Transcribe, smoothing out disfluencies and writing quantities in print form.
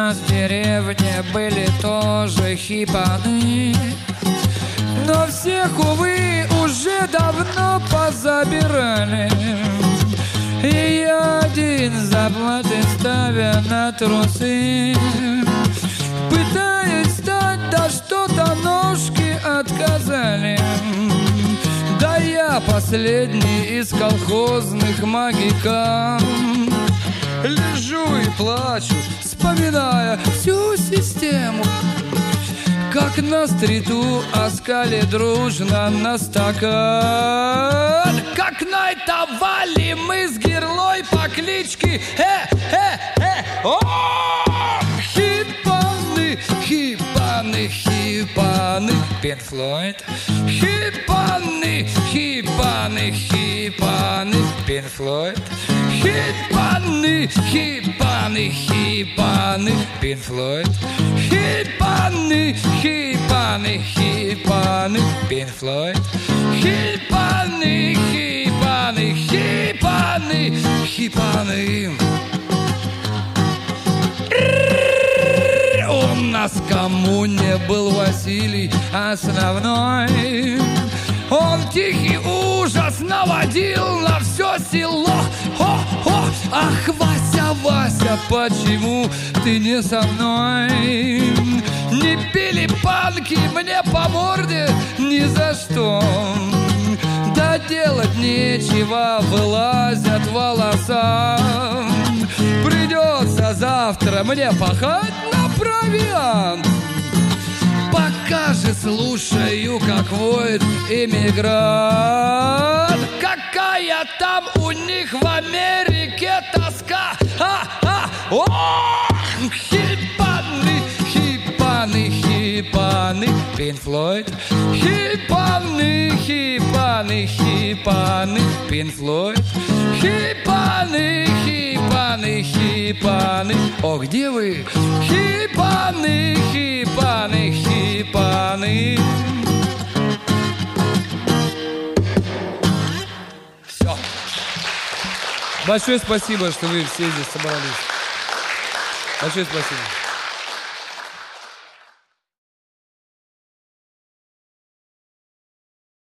нас в деревне были тоже хипаны, но всех, увы, уже давно позабирали. И я один заплаты ставя на трусы пытаюсь встать, да что-то ножки отказали. Да я последний из колхозных магикан. Лежу и плачу, вспоминая всю систему, как на стриту оскали дружно на стакан. Как найтовали мы с Герлой по кличке о! Хипаны, хипаны, хипаны, Пинк Флойд. Хипаны, хипаны, хипаны, Пинк Флойд. Хипаны, хипаны, хипаны, Пинк Флойд. Хипаны, хипаны, хипаны, Пинк Флойд. Хипаны, хипаны, хипаны, хипаны. У нас в коммуне был Василий основной. Он тихий ужас наводил на все село. Хо-хо! Ах, Вася, Вася, почему ты не со мной? Не били панки мне по морде ни за что. Да делать нечего, вылазят волоса. Придется завтра мне пахать на провиант. Пока же слушаю, как воет иммигрант. Какая там у них в Америке тоска. Хипаны, хипаны, хипаны, Пинк Флойд. Хипаны, хипаны, хипаны, Пинк Флойд. Хипаны, хипаны, хипаны. О, где вы? Хипаны, хипаны, хипаны. Все. Большое спасибо, что вы все здесь собрались. Большое спасибо.